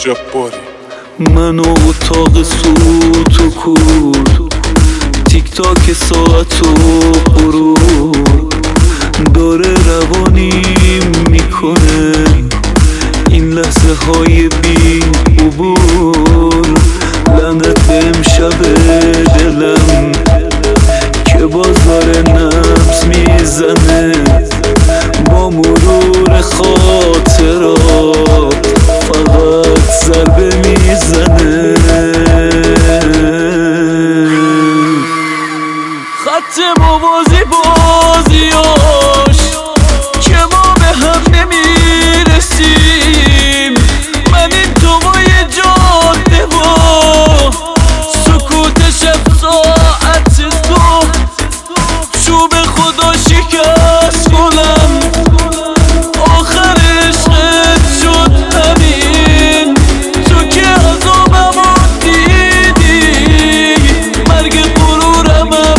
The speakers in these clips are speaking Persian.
جباری. من و اتاق سوت و کور، تیک تاک ساعت و غرور داره روانیم میکنه این لحظه های بی عبور. لعنت به امشب دلم که باز داره نبض میزنه با مرور خاطرات فقط ضربه میزنه. خط موازی بازیاش که ما به هم نمیرسیم. من این توهای جاده و سکوت شب ساعت تو چوب خدا شکست گلم. آخر عشقت شد همین تو که عذابمو دیدی مرگ غرورمم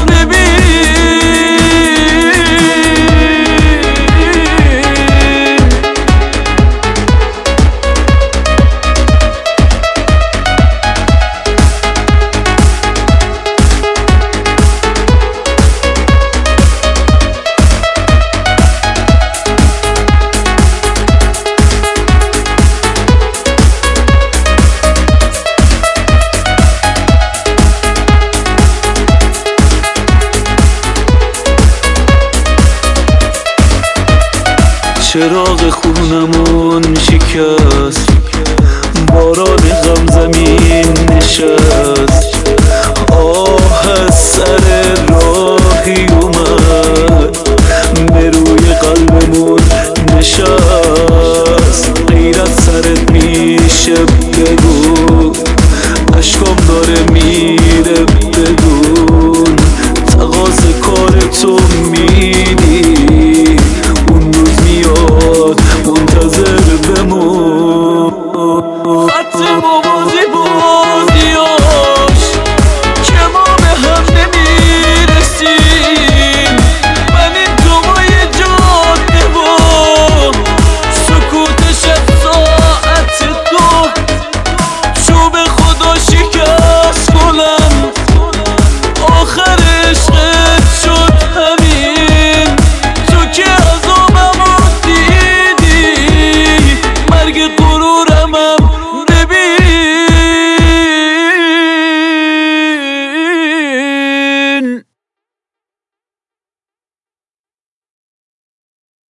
چراغ خونمون شکست، باران غم زمین نشست. آه از سر راهی اومد به روی قلبمون نشست. غیرت سرت میشه